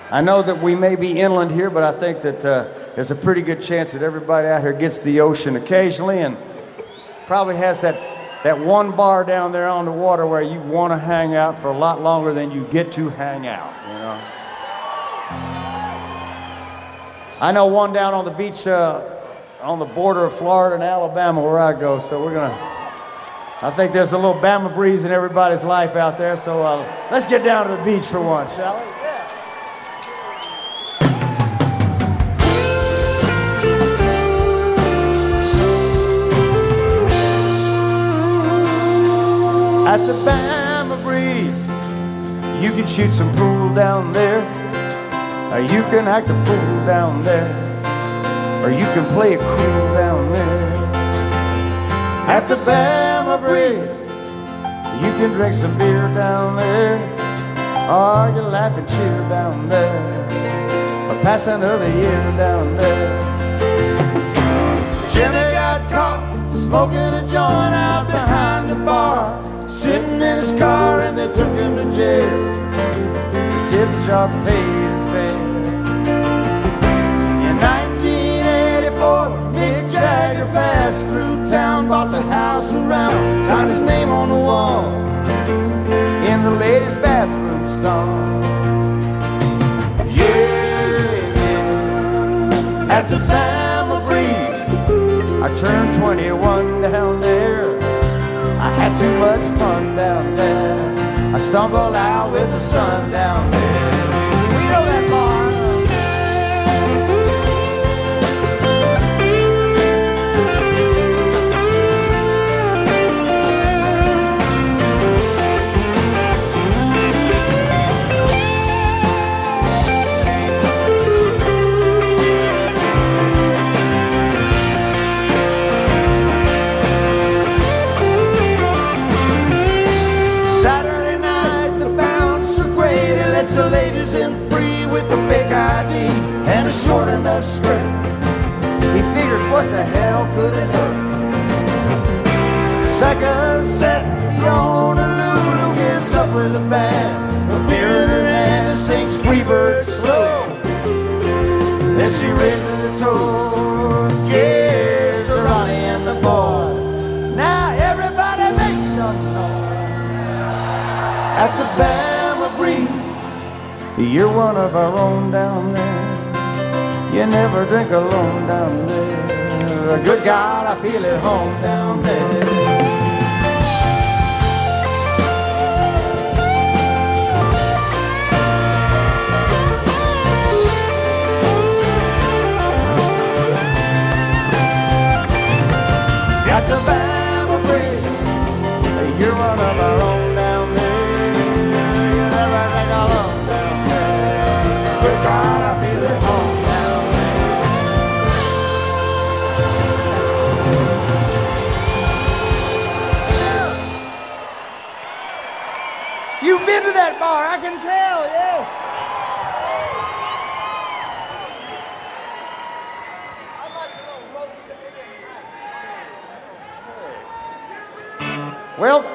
I know that we may be inland here, but I think that there's a pretty good chance that everybody out here gets to the ocean occasionally and probably has that one bar down there on the water where you want to hang out for a lot longer than you get to hang out, you know. I know one down on the beach on the border of Florida and Alabama where I go, so I think there's a little Bama breeze in everybody's life out there, so let's get down to the beach for once, shall we? Yeah. At the Bama breeze, you can shoot some pool down there, or you can act a fool down there, or you can play it cool down there. At the Bama breeze, you can drink some beer down there, or you laugh and cheer down there, or pass another year down there. Jimmy got caught smoking a joint out behind the bar, sitting in his car and they took him to jail. The tip jar paid his fare. In 1984, Mick Jagger passed through town, bought the house around, signed his name on the wall in the latest bathroom stall. Yeah, at the Bama breeze, I turned 21 down there. I had too much fun down there. I stumbled out with the sun down there. We know that bar. The ladies in free with the fake ID and a short enough skirt. He figures, what the hell could it hurt? Second set, the owner Lulu gets up with a band, a beer in her hand and sings Freebird slow. Then she raises a toast, yes, to Ronnie and the boy. Now everybody makes some noise at the Bama breeze. You're one of our own down there. You never drink alone down there. Good God, I feel at home down there. Got the Bama breeze. You're one of our own down there. You never drink alone. God, I feel at home down there. You've been to that bar, I can tell, yes. Well,